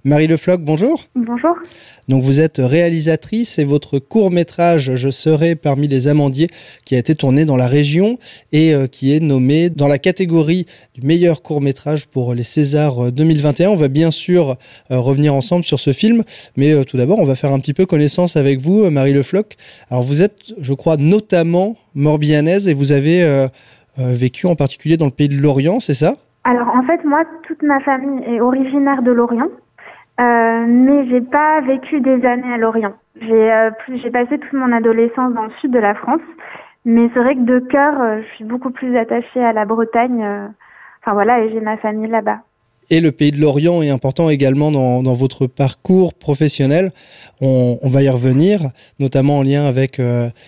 Marie Le Floch, bonjour. Bonjour. Donc vous êtes réalisatrice et votre court-métrage « Je serai parmi les amandiers » qui a été tourné dans la région et qui est nommé dans la catégorie du meilleur court-métrage pour les Césars 2021. On va bien sûr revenir ensemble sur ce film, mais tout d'abord on va faire un petit peu connaissance avec vous, Marie Le Floch. Alors vous êtes, je crois, notamment morbihanaise et vous avez vécu en particulier dans le pays de Lorient, c'est ça ? Alors en fait, moi, toute ma famille est originaire de Lorient. Mais j'ai pas vécu des années à Lorient. J'ai passé toute mon adolescence dans le sud de la France, mais c'est vrai que de cœur, je suis beaucoup plus attachée à la Bretagne. Et j'ai ma famille là-bas. Et le pays de Lorient est important également dans votre parcours professionnel. On va y revenir, notamment en lien avec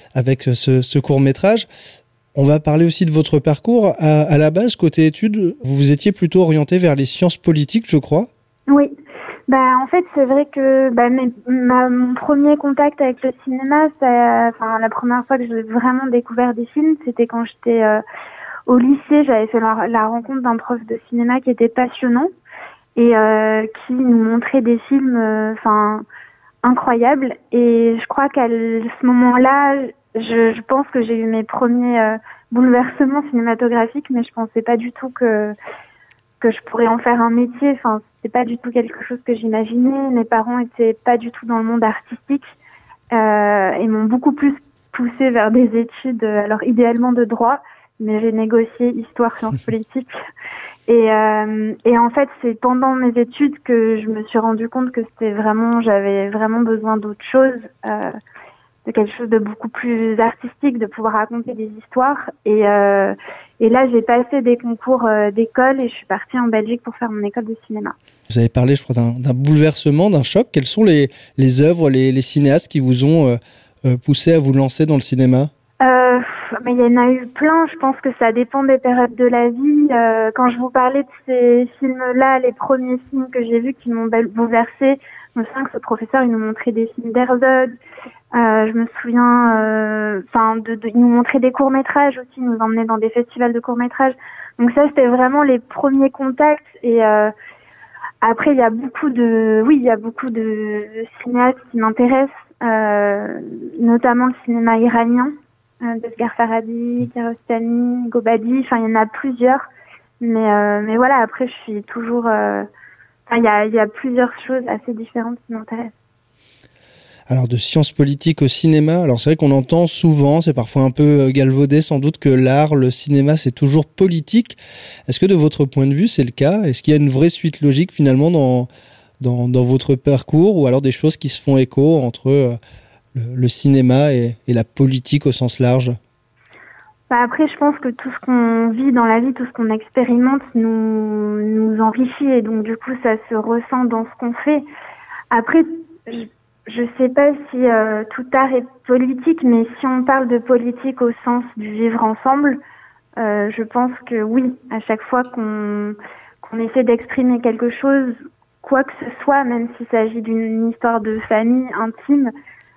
ce court-métrage. On va parler aussi de votre parcours. À la base, côté études, vous étiez plutôt orienté vers les sciences politiques, je crois. Oui. En fait, c'est vrai que mon premier contact avec le cinéma, la première fois que j'ai vraiment découvert des films, c'était quand j'étais au lycée. J'avais fait la rencontre d'un prof de cinéma qui était passionnant et qui nous montrait des films incroyables. Et je crois qu'à ce moment-là, je pense que j'ai eu mes premiers bouleversements cinématographiques, mais je pensais pas du tout que je pourrais en faire un métier. Enfin, c'est pas du tout quelque chose que j'imaginais. Mes parents étaient pas du tout dans le monde artistique et m'ont beaucoup plus poussée vers des études, alors idéalement de droit, mais j'ai négocié histoire, sciences politiques. Et en fait, c'est pendant mes études que je me suis rendu compte que j'avais vraiment besoin d'autre chose, de quelque chose de beaucoup plus artistique, de pouvoir raconter des histoires. Et là, j'ai passé des concours d'école et je suis partie en Belgique pour faire mon école de cinéma. Vous avez parlé, je crois, d'un bouleversement, d'un choc. Quelles sont les œuvres, les cinéastes qui vous ont poussé à vous lancer dans le cinéma ? Mais il y en a eu plein. Je pense que ça dépend des périodes de la vie. Quand je vous parlais de ces films-là, les premiers films que j'ai vus qui m'ont bouleversée, je me souviens que ce professeur, il nous montrait des films d'Herzog. Je me souviens, il nous montrait des courts-métrages aussi, il nous emmenait dans des festivals de courts-métrages. Donc ça, c'était vraiment les premiers contacts. Et après, il y a beaucoup de cinéastes qui m'intéressent, notamment le cinéma iranien, d'Asghar Farhadi, Kiarostami, Gobadi. Enfin, il y en a plusieurs. Mais voilà, après, je suis toujours. Il y a plusieurs choses assez différentes qui m'intéressent. Alors, de sciences politiques au cinéma, alors c'est vrai qu'on entend souvent, c'est parfois un peu galvaudé sans doute, que l'art, le cinéma, c'est toujours politique. Est-ce que de votre point de vue, c'est le cas ? Est-ce qu'il y a une vraie suite logique finalement dans votre parcours, ou alors des choses qui se font écho entre le cinéma et la politique au sens large ? Après, je pense que tout ce qu'on vit dans la vie, tout ce qu'on expérimente nous enrichit et donc du coup, ça se ressent dans ce qu'on fait. Après, je sais pas si tout art est politique, mais si on parle de politique au sens du vivre ensemble, je pense que oui, à chaque fois qu'on essaie d'exprimer quelque chose, quoi que ce soit, même s'il s'agit d'une histoire de famille intime,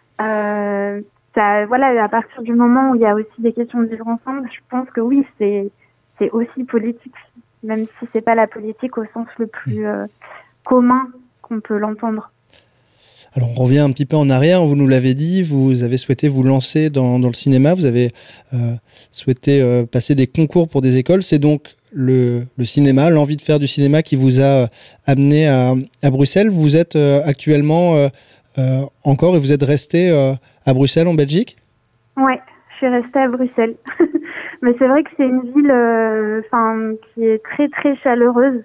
à partir du moment où il y a aussi des questions de vivre ensemble, je pense que oui, c'est aussi politique, même si c'est pas la politique au sens le plus commun qu'on peut l'entendre. Alors, on revient un petit peu en arrière. Vous nous l'avez dit, vous avez souhaité vous lancer dans le cinéma. Vous avez souhaité passer des concours pour des écoles. C'est donc le cinéma, l'envie de faire du cinéma qui vous a amené à Bruxelles. Vous êtes actuellement encore et vous êtes resté à Bruxelles, en Belgique ? Oui, je suis restée à Bruxelles. Mais c'est vrai que c'est une ville qui est très, très chaleureuse.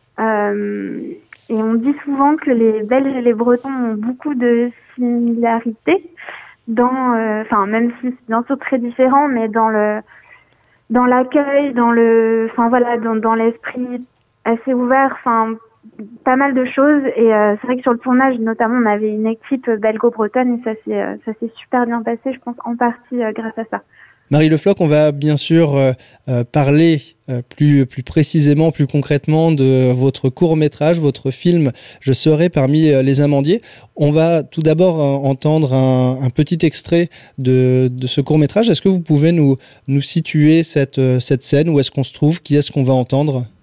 Et on dit souvent que les Belges et les Bretons ont beaucoup de similarités même si c'est bien sûr très différent, mais dans l'accueil, dans l'esprit assez ouvert, pas mal de choses. Et c'est vrai que sur le tournage, notamment, on avait une équipe belgo-bretonne et ça s'est super bien passé, je pense, en partie grâce à ça. Marie Le Floch, on va bien sûr parler plus précisément, plus concrètement de votre court-métrage, votre film « Je serai parmi les amandiers ». On va tout d'abord entendre un petit extrait de ce court-métrage. Est-ce que vous pouvez nous situer cette scène ? Où est-ce qu'on se trouve ? Qui est-ce qu'on va entendre ?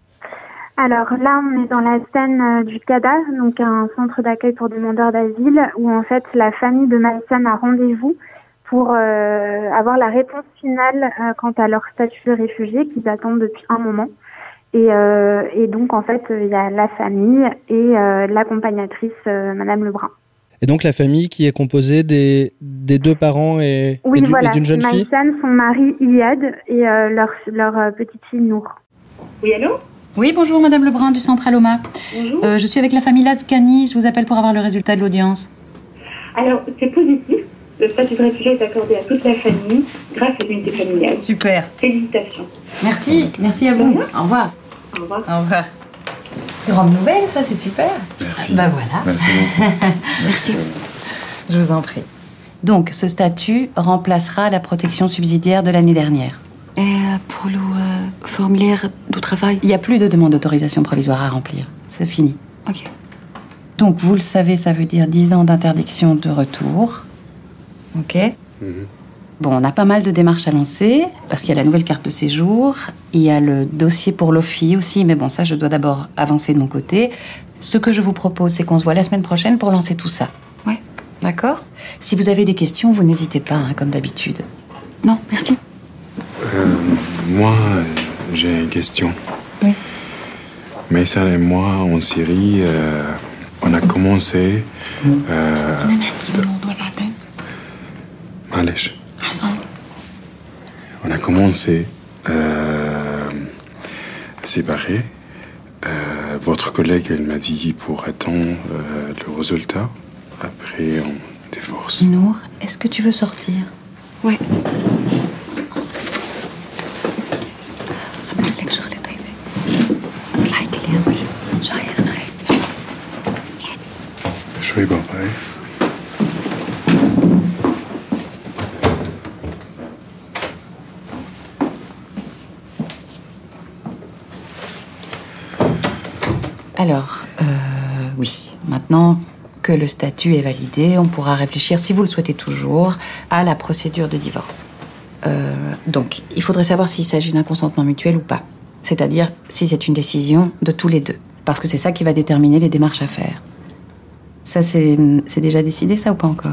Alors là, on est dans la scène du CADA, donc un centre d'accueil pour demandeurs d'asile, où en fait la famille de Maïsan a rendez-vous pour avoir la réponse finale quant à leur statut de réfugié qu'ils attendent depuis un moment. Et donc en fait, il y a la famille et l'accompagnatrice, Madame Lebrun. Et donc la famille qui est composée des deux parents et d'une jeune fille. Maïsan, son mari Iyad et leur petite fille Nour. Oui, allô ? Oui, bonjour Madame Lebrun du Centre Aloma. Bonjour. Je suis avec la famille Lazkani, je vous appelle pour avoir le résultat de l'audience. Alors, c'est positif. Le statut de réfugié est accordé à toute la famille grâce à l'unité familiale. Super. Félicitations. Merci à vous. Au revoir. Au revoir. Au revoir. Grande nouvelle, ça c'est super. Merci. Bah voilà. Merci beaucoup. Merci. Je vous en prie. Donc, ce statut remplacera la protection subsidiaire de l'année dernière. Et pour le formulaire du travail? Il n'y a plus de demande d'autorisation provisoire à remplir. C'est fini. Ok. Donc, vous le savez, ça veut dire 10 ans d'interdiction de retour. Ok. Bon, on a pas mal de démarches à lancer, parce qu'il y a la nouvelle carte de séjour, il y a le dossier pour l'OFI aussi, mais bon, ça, je dois d'abord avancer de mon côté. Ce que je vous propose, c'est qu'on se voit la semaine prochaine pour lancer tout ça. Ouais. D'accord ? Si vous avez des questions, vous n'hésitez pas, hein, comme d'habitude. Non, merci. Moi, j'ai une question. Oui. Maïsan et moi, en Syrie, on a commencé... معلش. On a commencé à séparer. Votre collègue, elle m'a dit pour attendre le résultat. Après, on divorce. Nour, est-ce que tu veux sortir ? Ouais. شوي بابا ايه Alors, oui. Maintenant que le statut est validé, on pourra réfléchir, si vous le souhaitez toujours, à la procédure de divorce. Donc, il faudrait savoir s'il s'agit d'un consentement mutuel ou pas. C'est-à-dire si c'est une décision de tous les deux. Parce que c'est ça qui va déterminer les démarches à faire. Ça, c'est déjà décidé, ça, ou pas encore ?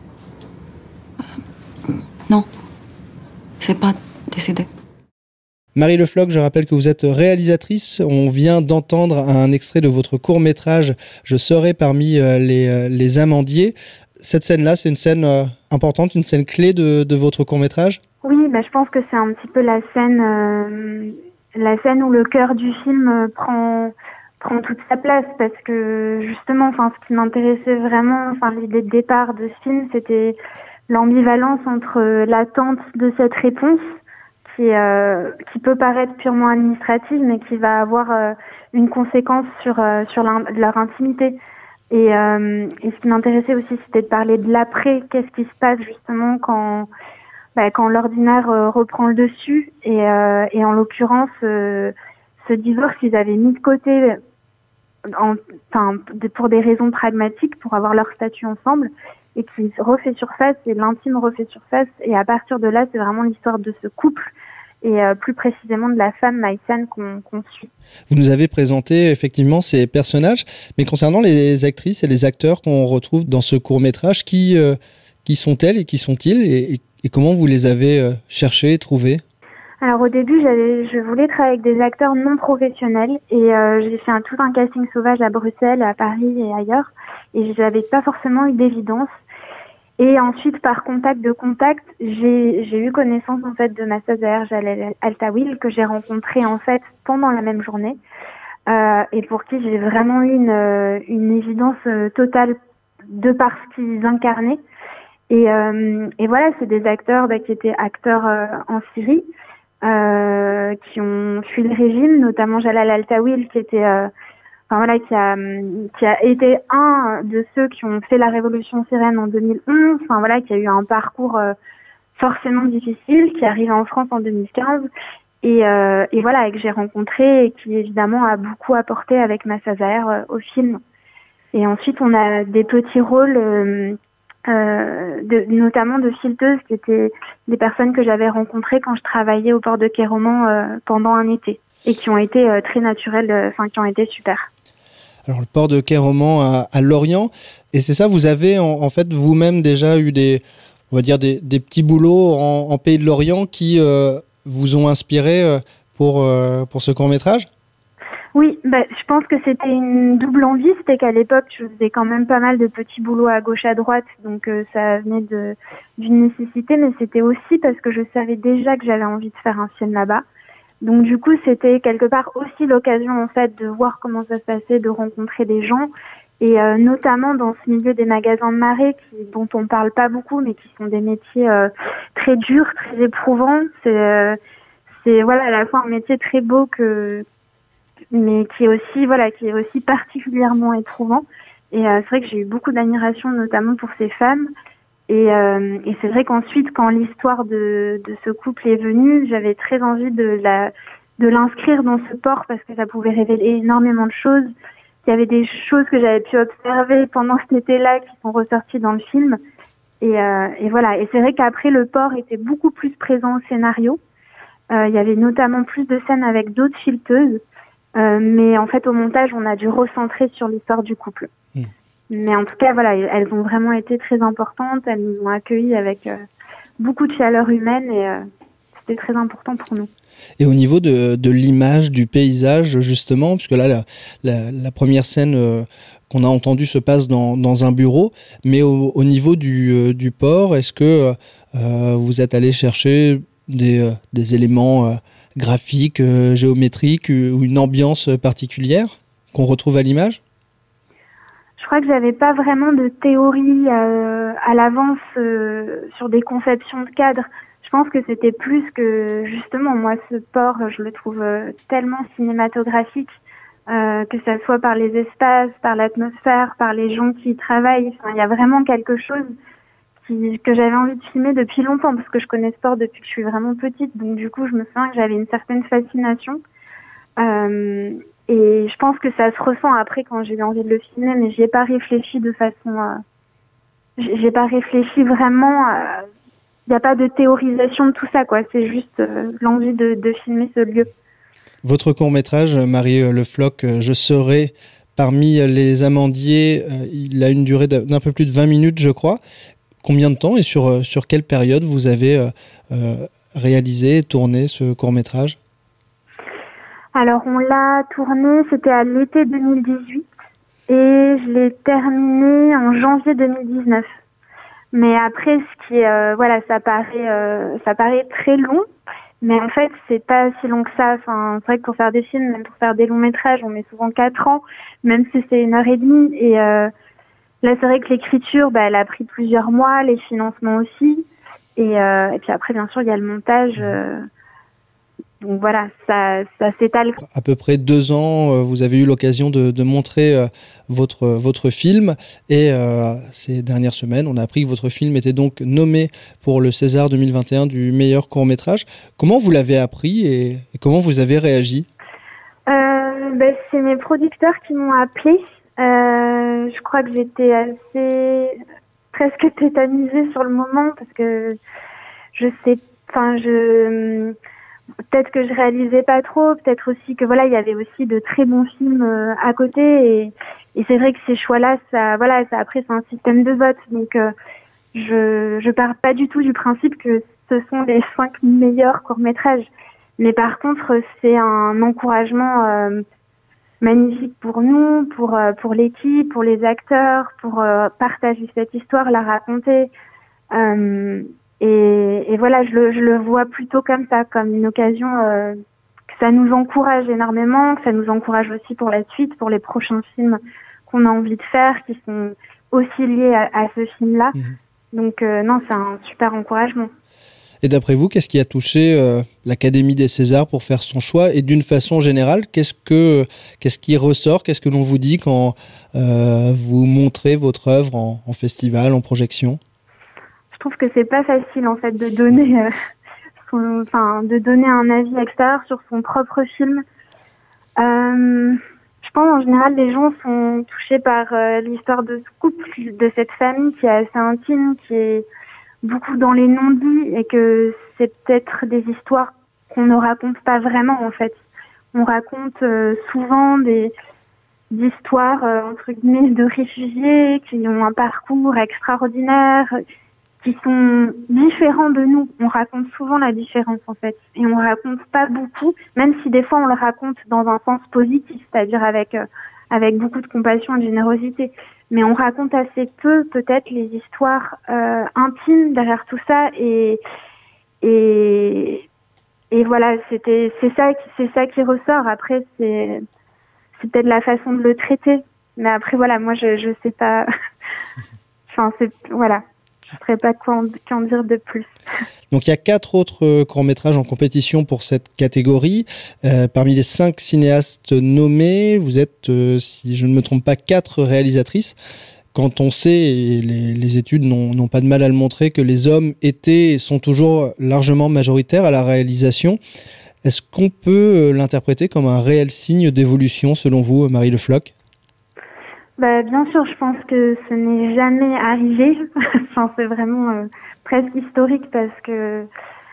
Non. C'est pas décidé. Marie Le Floch, je rappelle que vous êtes réalisatrice. On vient d'entendre un extrait de votre court-métrage « Je serai parmi les amandiers ». Cette scène-là, c'est une scène importante, une scène clé de votre court-métrage ? Oui, je pense que c'est un petit peu la scène où le cœur du film prend toute sa place, parce que justement, ce qui m'intéressait vraiment, l'idée de départ de ce film, c'était l'ambivalence entre l'attente de cette réponse qui peut paraître purement administrative, mais qui va avoir une conséquence sur leur intimité. Et ce qui m'intéressait aussi, c'était de parler de l'après. Qu'est-ce qui se passe justement quand l'ordinaire reprend le dessus, et en l'occurrence, ce divorce qu'ils avaient mis de côté, pour des raisons pragmatiques, pour avoir leur statut ensemble, et qui refait surface, et l'intime refait surface, et à partir de là, c'est vraiment l'histoire de ce couple, et plus précisément de la femme Maïsan qu'on suit. Vous nous avez présenté effectivement ces personnages, mais concernant les actrices et les acteurs qu'on retrouve dans ce court-métrage, qui sont-elles et qui sont-ils, et comment vous les avez cherchés et trouvés ? Alors au début, je voulais travailler avec des acteurs non professionnels, et j'ai fait tout un casting sauvage à Bruxelles, à Paris et ailleurs, et j'avais pas forcément eu d'évidence. Et ensuite, par contact, j'ai eu connaissance en fait de Massa Zaher Jalal Al-Tawil, que j'ai rencontré en fait pendant la même journée, et pour qui j'ai vraiment eu une évidence totale de par ce qu'ils incarnaient. Et voilà, c'est des acteurs qui étaient acteurs en Syrie, qui ont fui le régime, notamment Jalal Al-Tawil, qui était qui a été un de ceux qui ont fait la révolution syrienne en 2011, qui a eu un parcours forcément difficile, qui est arrivé en France en 2015, et que j'ai rencontré, et qui évidemment a beaucoup apporté avec Massa Zaher au film. Et ensuite, on a des petits rôles, notamment de filteuses, qui étaient des personnes que j'avais rencontrées quand je travaillais au port de Kéroman pendant un été. et qui ont été très naturels, qui ont été super. Alors, le port de Quai-Romans à Lorient, et c'est ça, vous avez en fait vous-même déjà eu des petits boulots en Pays de Lorient qui vous ont inspiré pour ce court-métrage ? Oui, je pense que c'était une double envie. C'était qu'à l'époque, je faisais quand même pas mal de petits boulots à gauche, à droite. Donc, ça venait d'une nécessité. Mais c'était aussi parce que je savais déjà que j'avais envie de faire un film là-bas. Donc, du coup, c'était quelque part aussi l'occasion, en fait, de voir comment ça se passait, de rencontrer des gens. Et notamment dans ce milieu des magasins de marée, dont on parle pas beaucoup, mais qui sont des métiers très durs, très éprouvants. C'est à la fois un métier très beau mais qui est aussi particulièrement éprouvant. Et c'est vrai que j'ai eu beaucoup d'admiration, notamment pour ces femmes. Et c'est vrai qu'ensuite, quand l'histoire de ce couple est venue, j'avais très envie de l'inscrire dans ce port parce que ça pouvait révéler énormément de choses. Il y avait des choses que j'avais pu observer pendant cet été-là qui sont ressorties dans le film. Et voilà. Et c'est vrai qu'après, le port était beaucoup plus présent au scénario. Il y avait notamment plus de scènes avec d'autres filteuses. Mais en fait, au montage, on a dû recentrer sur l'histoire du couple. Mais en tout cas, voilà, elles ont vraiment été très importantes. Elles nous ont accueillis avec beaucoup de chaleur humaine et c'était très important pour nous. Et au niveau de l'image, du paysage, justement, puisque là, la première scène qu'on a entendue se passe dans un bureau, mais au niveau du port, est-ce que vous êtes allé chercher des éléments graphiques, géométriques ou une ambiance particulière qu'on retrouve à l'image ? Je crois que j'avais pas vraiment de théorie à l'avance sur des conceptions de cadres. Je pense que c'était plus que, justement, moi, ce port, je le trouve tellement cinématographique, que ça soit par les espaces, par l'atmosphère, par les gens qui y travaillent. Enfin, il y a vraiment quelque chose que j'avais envie de filmer depuis longtemps, parce que je connais ce port depuis que je suis vraiment petite. Donc, du coup, je me souviens que j'avais une certaine fascination. Et je pense que ça se ressent après quand j'ai eu envie de le filmer, mais j'y ai pas réfléchi de façon... j'ai pas réfléchi vraiment... Il n'y a pas de théorisation de tout ça, quoi. C'est juste l'envie de filmer ce lieu. Votre court-métrage, Marie Le Floch, Je serai parmi les amandiers, il a une durée d'un peu plus de 20 minutes, je crois. Combien de temps et sur quelle période vous avez réalisé et tourné ce court-métrage ? Alors, on l'a tourné, c'était à l'été 2018 et je l'ai terminé en janvier 2019. Mais après, ce qui est, ça paraît très long, mais en fait, c'est pas si long que ça. Enfin, c'est vrai que pour faire des films, même pour faire des longs métrages, on met souvent 4 ans, même si c'est 1h30. Et là, c'est vrai que l'écriture, elle a pris plusieurs mois, les financements aussi. Et puis après, bien sûr, il y a le montage. Donc voilà, ça s'étale. À peu près 2 ans, vous avez eu l'occasion de montrer votre film. Et ces dernières semaines, on a appris que votre film était donc nommé pour le César 2021 du meilleur court-métrage. Comment vous l'avez appris et comment vous avez réagi ? C'est mes producteurs qui m'ont appelé. Je crois que j'étais presque tétanisée sur le moment parce que peut-être que je réalisais pas trop, peut-être aussi que il y avait aussi de très bons films à côté et c'est vrai que ces choix-là, après c'est un système de vote, donc je pars pas du tout du principe que ce sont les 5 meilleurs courts-métrages, mais par contre c'est un encouragement magnifique pour nous, pour l'équipe, pour les acteurs, pour partager cette histoire, la raconter. Et voilà, je le vois plutôt comme ça, comme une occasion que ça nous encourage énormément, que ça nous encourage aussi pour la suite, pour les prochains films qu'on a envie de faire, qui sont aussi liés à ce film-là. Donc non, c'est un super encouragement. Et d'après vous, qu'est-ce qui a touché l'Académie des Césars pour faire son choix ? Et d'une façon générale, qu'est-ce qui ressort ? Qu'est-ce que l'on vous dit quand vous montrez votre œuvre en festival, en projection ? Je trouve que c'est pas facile en fait de donner un avis extérieur sur son propre film. Je pense en général les gens sont touchés par l'histoire de ce couple, de cette famille qui est assez intime, qui est beaucoup dans les non-dits et que c'est peut-être des histoires qu'on ne raconte pas vraiment en fait. on raconte souvent d'histoires entre guillemets de réfugiés qui ont un parcours extraordinaire, qui sont différents de nous. On raconte souvent la différence en fait, et on raconte pas beaucoup, même si des fois on le raconte dans un sens positif, c'est-à-dire avec beaucoup de compassion et de générosité. Mais on raconte assez peu peut-être les histoires intimes derrière tout ça, et voilà, c'est ça qui ressort. Après c'est peut-être la façon de le traiter, mais après voilà, moi je sais pas. Enfin voilà. Je ne saurais pas qu'en dire de plus. Donc il y a 4 autres courts-métrages en compétition pour cette catégorie. Parmi les 5 cinéastes nommés, vous êtes, si je ne me trompe pas, 4 réalisatrices. Quand on sait, et les études n'ont pas de mal à le montrer, que les hommes étaient et sont toujours largement majoritaires à la réalisation, est-ce qu'on peut l'interpréter comme un réel signe d'évolution selon vous, Marie Le Floch ? Bien sûr, je pense que ce n'est jamais arrivé. Enfin, c'est vraiment presque historique parce que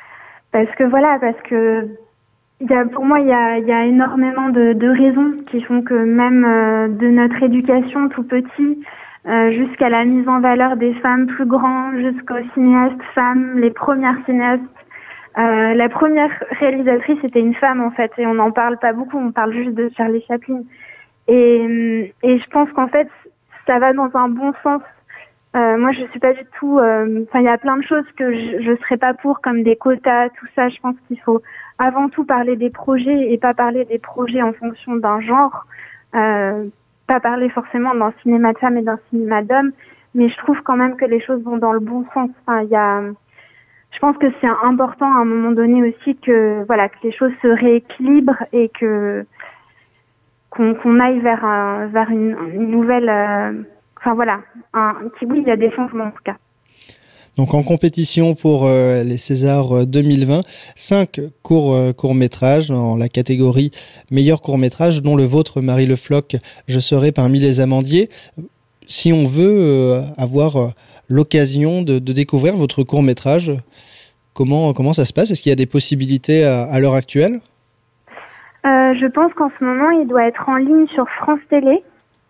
pour moi il y a énormément de raisons qui font que même de notre éducation tout petit jusqu'à la mise en valeur des femmes plus grands, jusqu'aux cinéastes femmes, les premières cinéastes. La première réalisatrice était une femme en fait, et on n'en parle pas beaucoup, on parle juste de Charlie Chaplin. Et je pense qu'en fait, ça va dans un bon sens. Moi, je suis pas du tout. Il y a plein de choses que je serais pas pour, comme des quotas, tout ça. Je pense qu'il faut avant tout parler des projets et pas parler des projets en fonction d'un genre. Pas parler forcément d'un cinéma de femmes et d'un cinéma d'hommes, mais je trouve quand même que les choses vont dans le bon sens. Je pense que c'est important à un moment donné aussi que les choses se rééquilibrent et qu'on aille vers une nouvelle... oui, il y a des changements en tout cas. Donc en compétition pour les Césars 2020, 5 courts-métrages dans la catégorie meilleur court-métrage, dont le vôtre, Marie Le Floch, Je serai parmi les amandiers. Si on veut avoir l'occasion de découvrir votre court-métrage, comment ça se passe ? Est-ce qu'il y a des possibilités à l'heure actuelle ? Je pense qu'en ce moment, il doit être en ligne sur France Télé.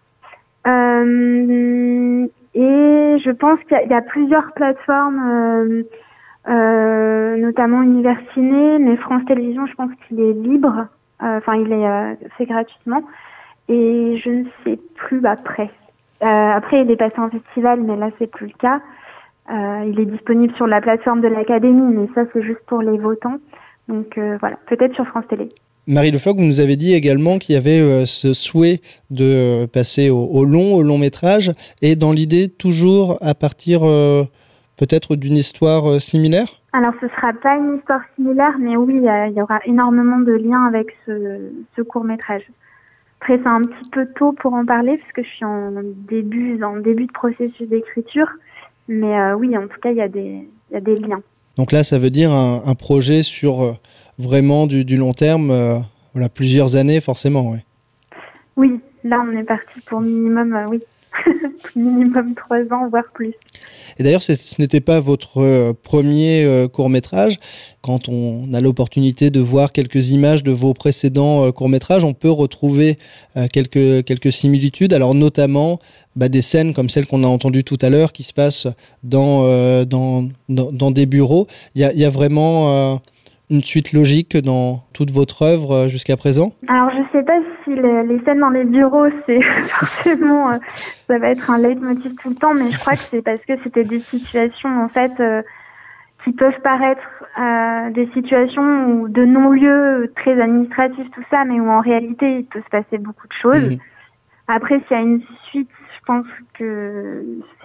Et je pense qu'il y a plusieurs plateformes, notamment Univers Ciné, mais France Télévisions, je pense qu'il est libre. Il est fait gratuitement. Et je ne sais plus après. Après, il est passé en festival, mais là, c'est plus le cas. Il est disponible sur la plateforme de l'Académie, mais ça, c'est juste pour les votants. Donc peut-être sur France Télé. Marie Le Floch, vous nous avez dit également qu'il y avait ce souhait de passer au long métrage, et dans l'idée toujours à partir peut-être d'une histoire similaire ? Alors ce ne sera pas une histoire similaire, mais oui, il y aura énormément de liens avec ce court-métrage. Après, c'est un petit peu tôt pour en parler, parce que je suis en début de processus d'écriture, mais oui, en tout cas, il y a des liens. Donc là, ça veut dire un projet sur vraiment du long terme, plusieurs années forcément. Ouais. Oui, là on est parti pour minimum, minimum 3 ans, voire plus. Et d'ailleurs, ce n'était pas votre premier court-métrage. Quand on a l'opportunité de voir quelques images de vos précédents courts-métrages, on peut retrouver quelques similitudes. Alors notamment des scènes comme celle qu'on a entendue tout à l'heure qui se passent dans des bureaux. Il y a vraiment une suite logique dans toute votre œuvre jusqu'à présent ? Alors, je ne sais pas si les scènes dans les bureaux, c'est forcément, ça va être un leitmotiv tout le temps, mais je crois que c'est parce que c'était des situations, en fait, qui peuvent paraître des situations de non-lieu très administratifs, tout ça, mais où en réalité, il peut se passer beaucoup de choses. Mmh. Après, s'il y a une suite, je pense que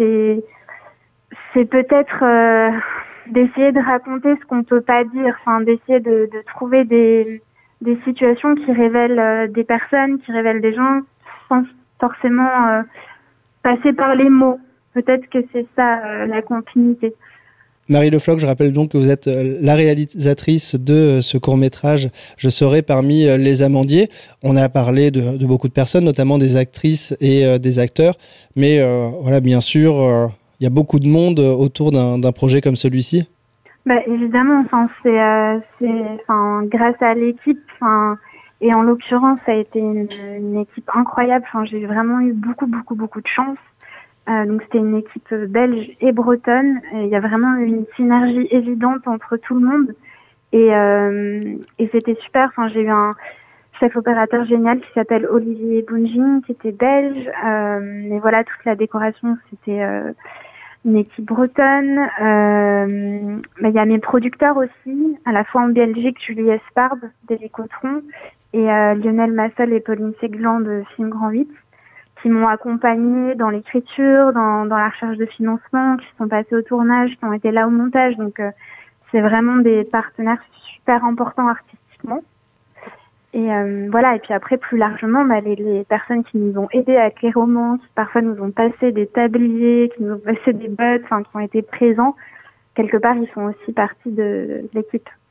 c'est peut-être... d'essayer de raconter ce qu'on peut pas dire, d'essayer de trouver des situations qui révèlent des personnes, qui révèlent des gens, sans forcément passer par les mots. Peut-être que c'est ça la continuité. Marie Le Floch, je rappelle donc que vous êtes la réalisatrice de ce court-métrage « Je serai parmi les amandiers ». On a parlé de beaucoup de personnes, notamment des actrices et des acteurs, mais bien sûr... il y a beaucoup de monde autour d'un projet comme celui-ci ? Évidemment, c'est grâce à l'équipe Et en l'occurrence, ça a été une équipe incroyable. Enfin, j'ai vraiment eu beaucoup de chance. Donc c'était une équipe belge et bretonne. Et il y a vraiment eu une synergie évidente entre tout le monde. Et c'était super. Enfin, j'ai eu un chef opérateur génial qui s'appelle Olivier Bounging, qui était belge. Mais voilà, toute la décoration, c'était une équipe bretonne. Il y a mes producteurs aussi, à la fois en Belgique, Julie Espard d'Hélicotron et Lionel Massol et Pauline Seglan de Film Grand 8, qui m'ont accompagnée dans l'écriture, dans la recherche de financement, qui sont passés au tournage, qui ont été là au montage. Donc c'est vraiment des partenaires super importants artistiquement. Et voilà, et puis après plus largement, les personnes qui nous ont aidés avec les romans, qui parfois nous ont passé des tabliers, qui nous ont passé des bottes, qui ont été présents, quelque part ils font aussi partie de l'équipe.